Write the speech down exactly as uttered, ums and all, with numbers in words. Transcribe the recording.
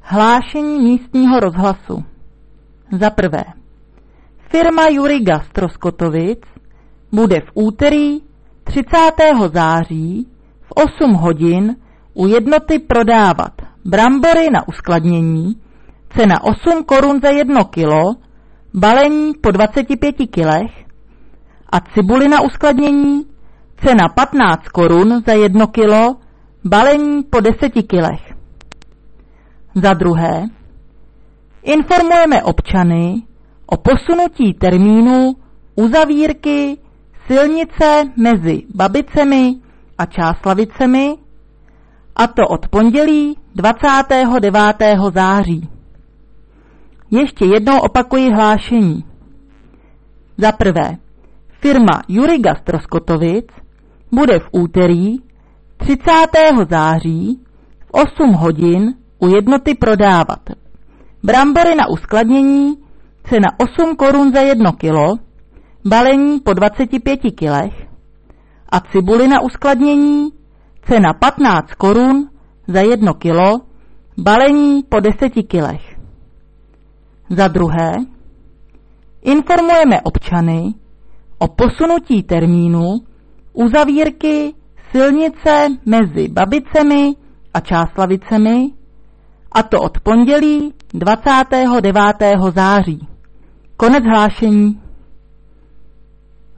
Hlášení místního rozhlasu. Za prvé. Firma Juriga z Troskotovic bude v úterý třicátého září v osm hodin u jednoty prodávat brambory na uskladnění, cena osm korun za jedno kilo, balení po dvaceti pěti kilech, a cibuli na uskladnění, cena patnáct korun za jedno kilo, balení po deseti kilech. Za druhé, informujeme občany o posunutí termínu uzavírky silnice mezi Babicemi a Čáslavicemi, a to od pondělí dvacátého devátého září. Ještě jednou opakuji hlášení. Za prvé, firma Juriga z Troskotovic bude v úterý třicátého září v osm hodin u jednoty prodávat brambory na uskladnění, cena osm korun za jedno kilo, balení po dvaceti pěti kilech, a cibuli na uskladnění, cena patnáct korun za jedno kilo, balení po deseti kilech. Za druhé, informujeme občany o posunutí termínu uzavírky silnice mezi Babicemi a Čáslavicemi, a to od pondělí dvacátého devátého září. Konec hlášení.